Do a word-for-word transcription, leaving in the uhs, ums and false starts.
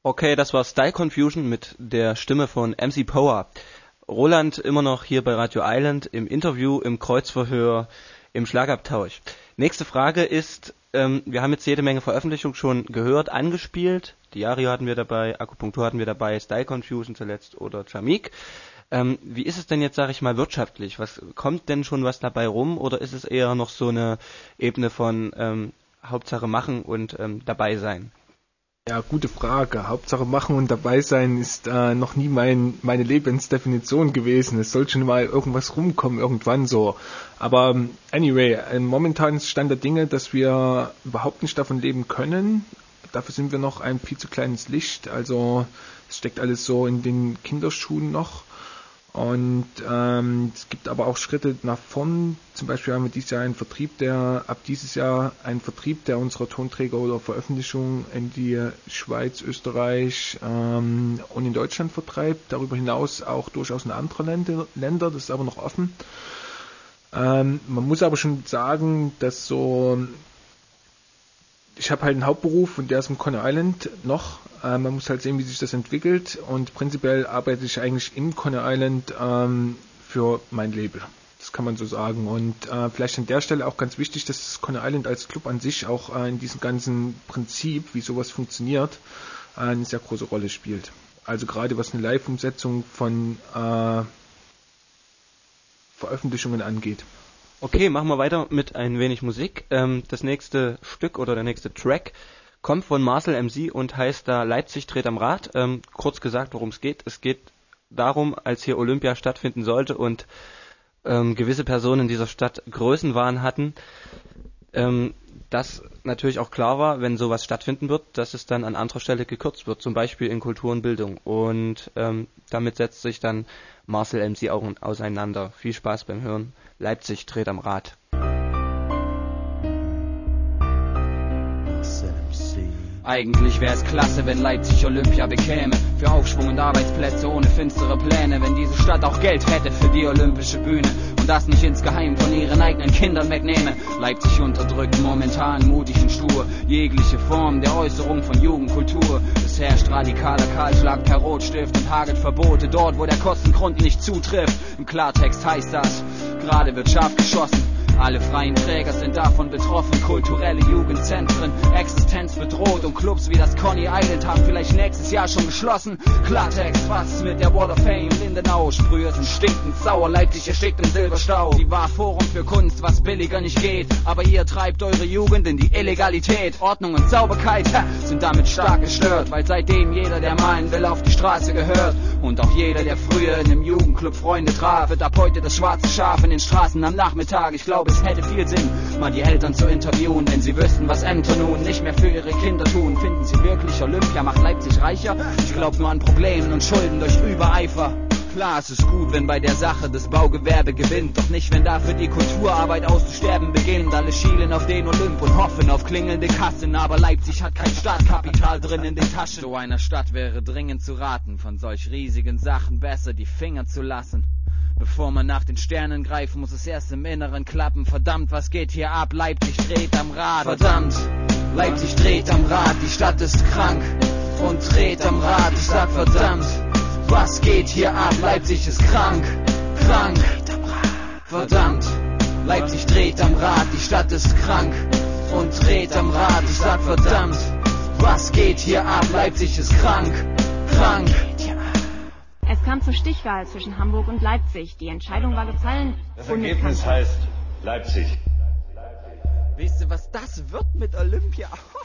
Okay, das war Style Confusion mit der Stimme von M C Power. Roland immer noch hier bei Radio Island im Interview, im Kreuzverhör, im Schlagabtausch. Nächste Frage ist, ähm, wir haben jetzt jede Menge Veröffentlichungen schon gehört, angespielt. Diario hatten wir dabei, Akupunktur hatten wir dabei, Style Confusion zuletzt oder Jamik. Ähm, wie ist es denn jetzt, sage ich mal, wirtschaftlich? Was kommt denn schon was dabei rum oder ist es eher noch so eine Ebene von ähm, Hauptsache machen und ähm, dabei sein? Ja, gute Frage. Hauptsache machen und dabei sein ist äh, noch nie mein, meine Lebensdefinition gewesen. Es soll schon mal irgendwas rumkommen, irgendwann so. Aber anyway, momentan ist Stand der Dinge, dass wir überhaupt nicht davon leben können. Dafür sind wir noch ein viel zu kleines Licht. Also es steckt alles so in den Kinderschuhen noch. Und ähm, es gibt aber auch Schritte nach vorn. Zum Beispiel haben wir dieses Jahr einen Vertrieb, der ab dieses Jahr einen Vertrieb, der unsere Tonträger oder Veröffentlichungen in die Schweiz, Österreich ähm, und in Deutschland vertreibt. Darüber hinaus auch durchaus in andere Länder, Länder das ist aber noch offen. Ähm, man muss aber schon sagen, dass so, ich habe halt einen Hauptberuf und der ist im Coney Island noch. Äh, man muss halt sehen, wie sich das entwickelt und prinzipiell arbeite ich eigentlich im Coney Island ähm, für mein Label. Das kann man so sagen. Und äh, vielleicht an der Stelle auch ganz wichtig, dass das Coney Island als Club an sich auch äh, in diesem ganzen Prinzip, wie sowas funktioniert, äh, eine sehr große Rolle spielt. Also gerade was eine Live-Umsetzung von äh, Veröffentlichungen angeht. Okay, machen wir weiter mit ein wenig Musik. Ähm, das nächste Stück oder der nächste Track kommt von Marcel M C und heißt da Leipzig dreht am Rad. Ähm, kurz gesagt, worum es geht. Es geht darum, als hier Olympia stattfinden sollte und ähm, gewisse Personen in dieser Stadt Größenwahn hatten, ähm, dass natürlich auch klar war, wenn sowas stattfinden wird, dass es dann an anderer Stelle gekürzt wird, zum Beispiel in Kultur und Bildung. Und ähm, damit setzt sich dann Marcel M C auch auseinander. Viel Spaß beim Hören. Leipzig dreht am Rad. Eigentlich wär's klasse, wenn Leipzig Olympia bekäme. Für Aufschwung und Arbeitsplätze ohne finstere Pläne. Wenn diese Stadt auch Geld hätte für die olympische Bühne und das nicht insgeheim von ihren eigenen Kindern wegnehme. Leipzig unterdrückt momentan mutig und stur jegliche Form der Äußerung von Jugendkultur. Es herrscht radikaler Kahlschlag per Rotstift und hagelt Verbote dort, wo der Kostengrund nicht zutrifft. Im Klartext heißt das, gerade wird scharf geschossen. Alle freien Träger sind davon betroffen, kulturelle Jugendzentren, Existenz bedroht und Clubs wie das Coney Island haben vielleicht nächstes Jahr schon geschlossen. Klartext, was ist mit der Wall of Fame? Lindenau, Sprüher sind stinkend sauer, Leipzig erstickt im Silberstau. Die war Forum für Kunst, was billiger nicht geht, aber ihr treibt eure Jugend in die Illegalität. Ordnung und Sauberkeit ha, sind damit stark gestört, weil seitdem jeder, der malen will, auf die Straße gehört. Und auch jeder, der früher in einem Jugendclub Freunde traf, wird ab heute das schwarze Schaf in den Straßen am Nachmittag. Ich glaube, es hätte viel Sinn, mal die Eltern zu interviewen, wenn sie wüssten, was Ämter nun nicht mehr für ihre Kinder tun. Finden sie wirklich, Olympia macht Leipzig reicher? Ich glaube nur an Problemen und Schulden durch Übereifer. Klar, es ist gut, wenn bei der Sache das Baugewerbe gewinnt, doch nicht, wenn dafür die Kulturarbeit auszusterben beginnt. Alle schielen auf den Olymp und hoffen auf klingelnde Kassen, aber Leipzig hat kein Startkapital drin in den Taschen. So einer Stadt wäre dringend zu raten, von solch riesigen Sachen besser die Finger zu lassen. Bevor man nach den Sternen greift, muss es erst im Inneren klappen. Verdammt, was geht hier ab? Leipzig dreht am Rad. Verdammt, Leipzig dreht am Rad. Die Stadt ist krank und dreht am Rad. Ich sag verdammt, was geht hier ab? Leipzig ist krank, krank. Verdammt, Leipzig dreht am Rad. Die Stadt ist krank und dreht am Rad. Ich sag verdammt, was geht hier ab? Leipzig ist krank, krank. Es kam zur Stichwahl zwischen Hamburg und Leipzig. Die Entscheidung war gefallen. Das Ergebnis heißt Leipzig. Weißt du, was das wird mit Olympia?